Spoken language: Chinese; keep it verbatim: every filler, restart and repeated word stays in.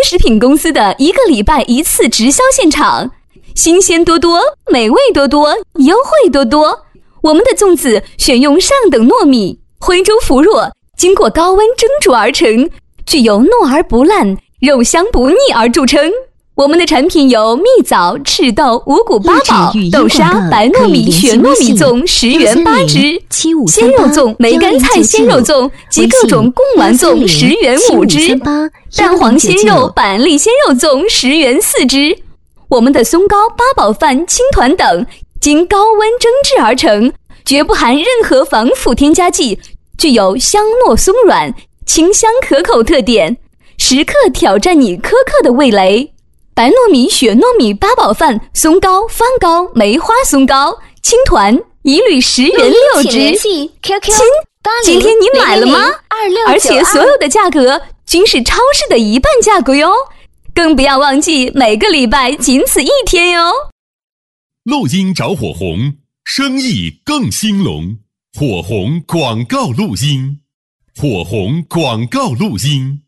食品公司的一个礼拜一次直销现场，新鲜多多，美味多多，优惠多多。我们的粽子选用上等糯米，徽州麸若，经过高温蒸煮而成，具有糯而不烂、肉香不腻而著称。我们的产品有蜜枣、赤豆、五谷八宝、豆沙、白糯米、雪糯米粽十元八支，鲜肉粽、梅干菜鲜肉粽及各种贡丸粽十元五支，蛋黄鲜肉、板栗鲜肉粽十元四支。我们的松糕、八宝饭、青团等经高温蒸制而成，绝不含任何防腐添加剂，具有香糯松软、清香可口特点，时刻挑战你苛刻的味蕾。白糯米、雪糯米、八宝饭、松糕、方糕、梅花松糕、青团一律十元六支。亲，今天你买了吗？而且所有的价格均是超市的一半价格哟，更不要忘记每个礼拜仅此一天哟。 录音找火红，生意更兴隆。火红广告录音，火红广告录音。